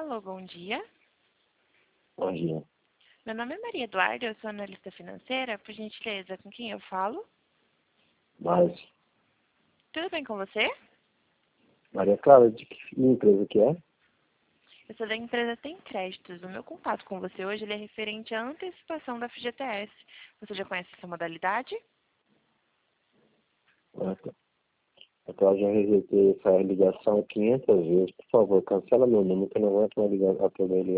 Alô, bom dia. Bom dia. Meu nome é Maria Eduarda, eu sou analista financeira. Por gentileza, com quem eu falo? Mas, Tudo bem com você? Maria Clara, de que empresa que é? Eu sou da empresa Tem Créditos. O meu contato com você hoje ele é referente à antecipação da FGTS. Você já conhece essa modalidade? Eu já rejeitei essa ligação 500 vezes. Por favor, cancela meu número que eu não vou atender a ligação.